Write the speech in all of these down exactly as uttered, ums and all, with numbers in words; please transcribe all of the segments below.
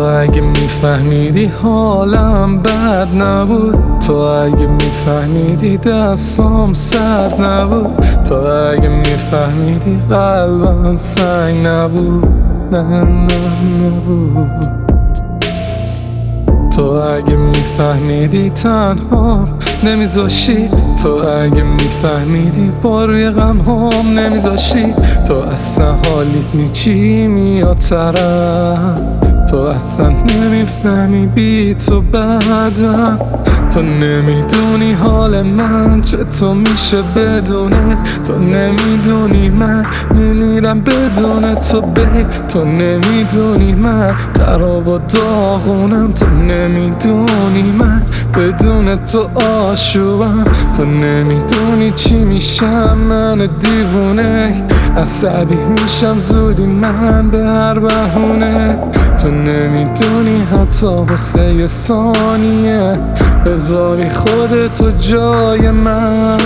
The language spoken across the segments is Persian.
اگه میفهمیدی حالم بد نبود، تو اگه میفهمیدی دستام سرد نبود، تو اگه میفهمیدی قلبم سنگ نبود، نه نه نبود. تو اگه میفهمیدی تنها نمیذاشی، تو اگه میفهمیدی باروی غم هم نمیذاشی، تو اصلا حالیت نی چی میاد طرف، تو اصلا نمیفهمی بی تو بعدم، تو نمیدونی حال من چطور میشه بدونه، تو نمیدونی من میمیرم بدون تو بی، تو نمیدونی من خراب و داغونم، تو نمیدونی من بدون تو آشوبم، تو نمیدونی چی میشم من دیوونه، عصبی میشم زودی من به هر بهونه، تو نمیدونی حتی واسه یه ثانیه بذاری خودتو جای من.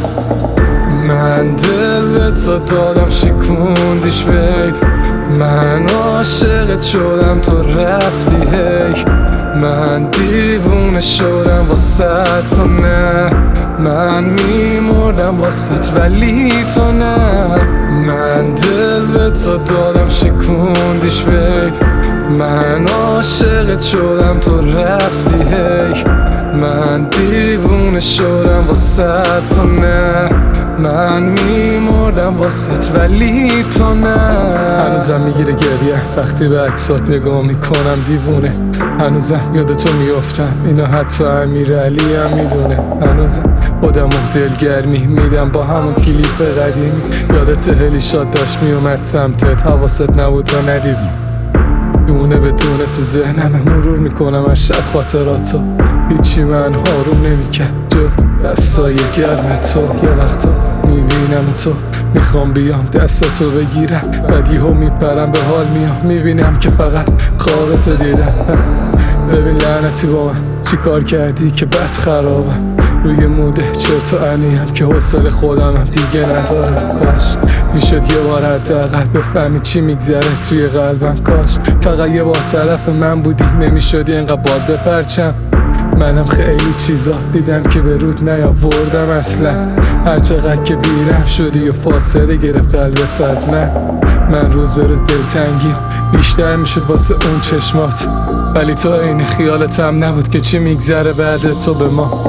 من دل به تو دادم شکوندیش بیب، من عاشقت شدم تو رفتی هی، من دیوونه شدم واسه تو نه، من میمردم واسه ولی تو نه. من دل به تو دادم شکوندیش بیب، من عاشقت شدم تو رفتی هی، من دیوونه شدم واسه تو نه، من میمردم واسه ولی تو نه. هنوزم میگیره گریه وقتی به عکسات نگاه میکنم دیوونه، هنوزم یاد تو میافتم اینو حتی امیر علی هم میدونه، هنوزم خودم و دلگرمی میدم با همون کلیپ قدیمی، یادت هلی شاد داشت میومد سمتت حواست نبود تا ندیدی، دونه به دونه تو ذهنم مرور میکنم هر شب خاطراتو، هیچی من آروم نمیکرد جز دستای گرم تو، یه وقتا میبینم تو میخوام بیام دستتو بگیرم، بعد یهو میپرم به حال میام میبینم که فقط خوابتو دیدم. ببین لعنتی با من چی کار کردی که بد خرابم، روی موده چرت و انیم که حوصله خودمم دیگه ندارم، کاش میشد یه بار حداقل بفهمی چی میگذره توی قلبم، کاش فقط یه بار طرف من بودی نمیشدی اینقدر باد بپرچم، منم خیلی چیزا دیدم که به رود نیاوردم اصلا، هر چقدر که بیرم شدی و فاصله گرفت قلبت از من، من روز به روز دلتنگیم بیشتر میشد واسه اون چشمات، ولی تو این خیالتم نبود که چی میگذره بعد تو به ما.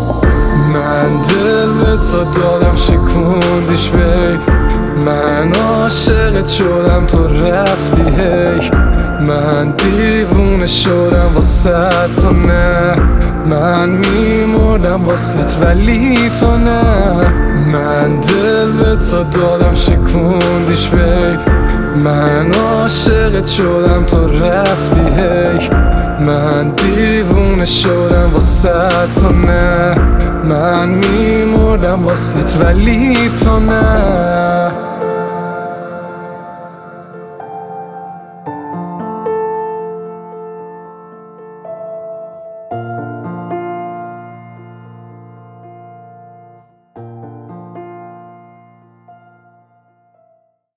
من دل به تو دادم شکوندیش بیب، من عاشقت شدم تو رفتی هی، من دیوونه شدم واسه تو نه، من میمردم واسه ولی تو نه. من دل به تو دادم شکوندیش بیب، من عاشقت شدم تو رفتی هی، من دیوونه شدم واسه تو نه، من میمردم واسه ولی تو نه.